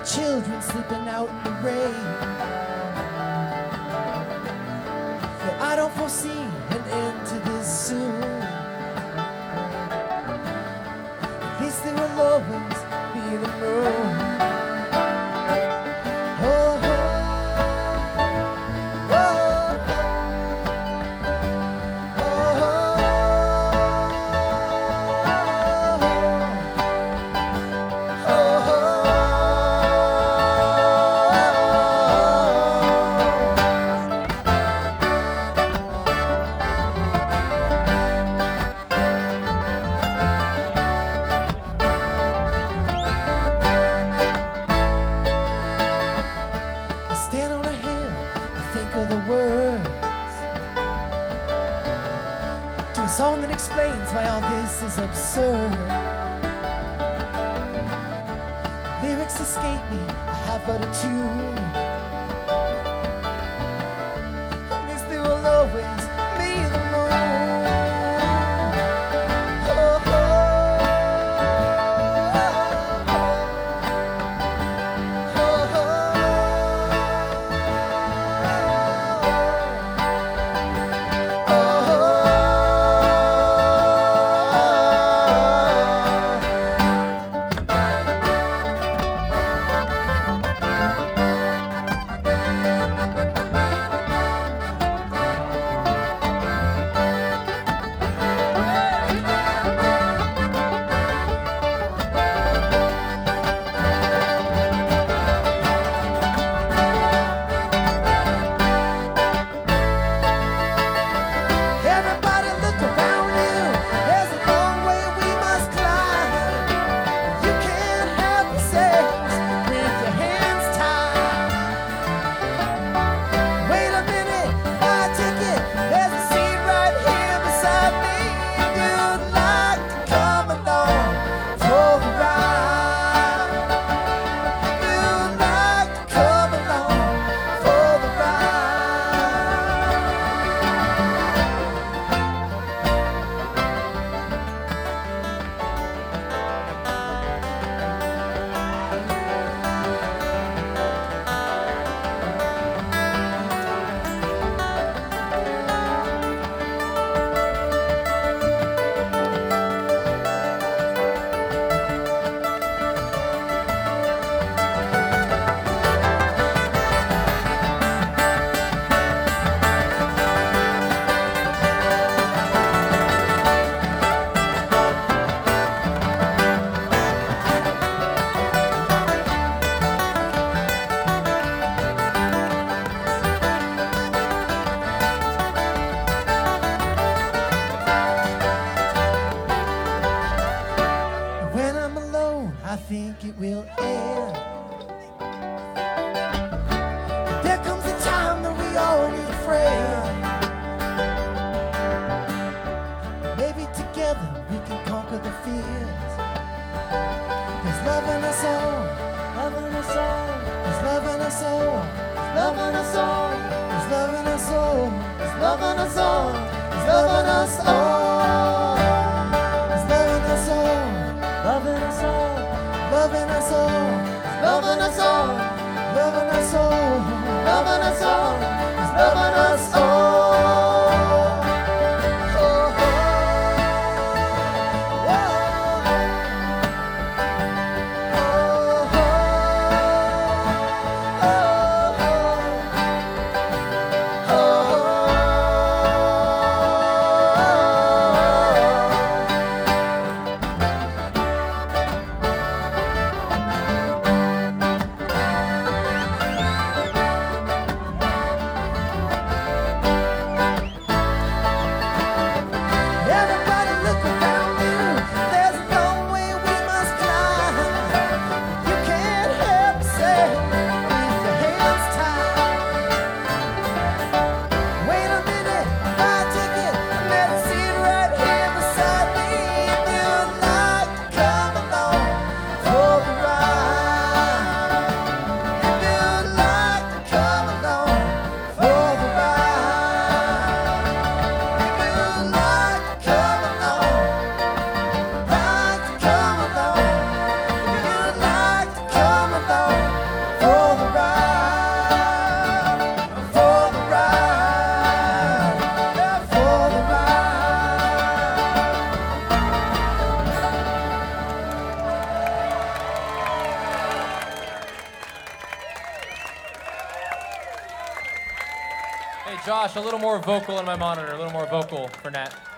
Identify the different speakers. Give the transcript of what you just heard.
Speaker 1: children sleeping out in the rain. But I don't foresee an end to this soon. At least there will always be the moon. Song that explains why all this is absurd. Lyrics escape me, I have but a tune. At least there will always be the moon. Oh, oh, oh, oh, oh. I think it will end. There comes a time that we all need a friend. Maybe together we can conquer the fears. There's love in us all, love in us all. There's love in us all, love in us all. There's love in us all, there's love in us all. There's love in us all. There's love in us all, love in us all. Love in us all, love in us all, love in us all, love in us all, love in us all.
Speaker 2: Josh, a little more vocal in my monitor, a little more vocal for Nat.